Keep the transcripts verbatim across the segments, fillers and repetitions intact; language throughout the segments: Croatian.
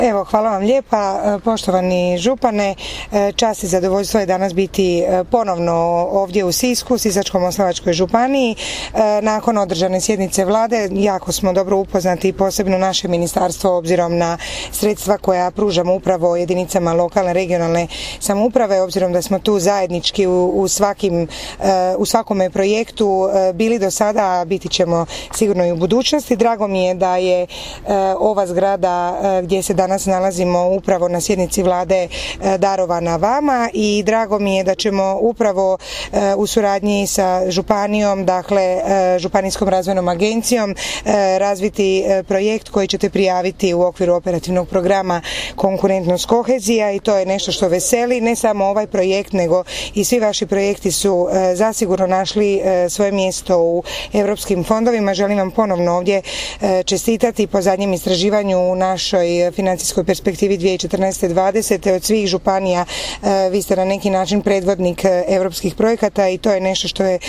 Evo, hvala vam lijepa, poštovani župane. Čast i zadovoljstvo je danas biti ponovno ovdje u Sisku, Sisačko-moslavačkoj županiji. Nakon održane sjednice vlade jako smo dobro upoznati i posebno naše ministarstvo obzirom na sredstva koja pružamo upravo jedinicama lokalne, regionalne samouprave, obzirom da smo tu zajednički u, u, svakim, u svakome projektu bili do sada, a biti ćemo sigurno i u budućnosti. Drago mi je da je ova zgrada gdje se danas nalazimo upravo na sjednici vlade darovana vama i drago mi je da ćemo upravo u suradnji sa županijom, dakle županijskom razvojnom agencijom razviti projekt koji ćete prijaviti u okviru operativnog programa Konkurentnost kohezija i to je nešto što veseli. Ne samo ovaj projekt nego i svi vaši projekti su zasigurno našli svoje mjesto u europskim fondovima. Želim vam ponovno ovdje čestitati po zadnjem istraživanju u našoj financijskoj perspektivi dvije tisuće četrnaeste do dvadesete od svih županija vi ste na neki način predvodnik europskih projekata i to je nešto što je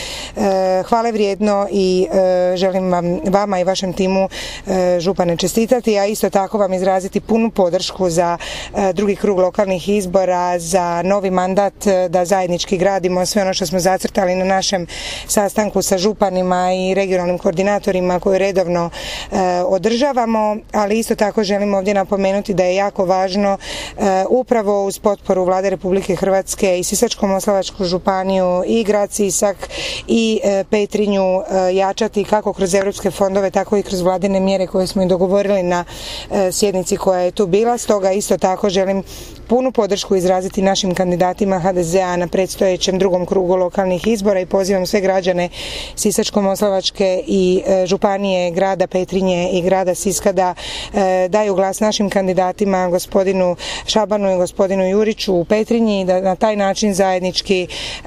hvale vrijedno i želim vam, vama i vašem timu župane čestitati, a isto tako vam izraziti punu podršku za drugi krug lokalnih izbora, za novi mandat da zajednički gradimo sve ono što smo zacrtali na našem sastanku sa županima i regionalnim koordinatorima koje redovno održavamo, ali isto tako želim ovdje napomenuti da je jako važno upravo uz potporu Vlade Republike Hrvatske i Sisačko-moslavačku županiju i grad Sisak i Petrinju jačati kako kroz europske fondove tako i kroz vladine mjere koje smo i dogovorili na sjednici koja je tu bila. Stoga isto tako želim punu podršku izraziti našim kandidatima ha de ze a na predstojećem drugom krugu lokalnih izbora i pozivam sve građane Sisačko-moslavačke i županije grada Petrinje i grada Siska da daju glas našim kandidatima gospodinu Šabanu i gospodinu Juriću u Petrinji i da na taj način zajednički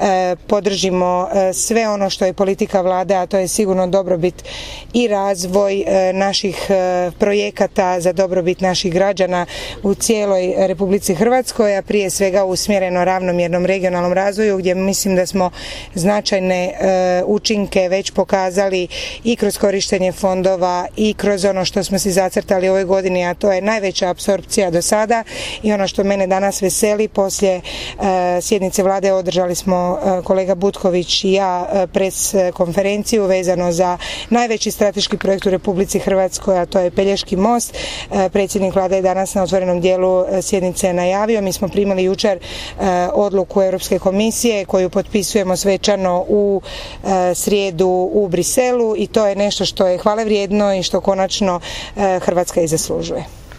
podržimo sve ono što je politika vlade, a to je sigurno dobrobit i razvoj naših projekata za dobrobit naših građana u cijeloj Republici Hrvatskoj, a prije svega usmjereno ravnomjernom regionalnom razvoju gdje mislim da smo značajne učinke već pokazali i kroz korištenje fondova i kroz ono što smo si zacrtali u ovoj godini, a to je najveća apsorpcija do sada i ono što mene danas veseli, poslije sjednice vlade održali smo kolega Butković i ja pres konferenciju vezano za najveći strateški projekt u Republici Hrvatskoj, a to je Pelješki most. Predsjednik vlade je danas na otvorenom dijelu sjednice najavio. Mi smo primili jučer odluku Europske komisije koju potpisujemo svečano u srijedu u Briselu i to je nešto što je hvale vrijedno i što konačno Hrvatska i zaslužuje.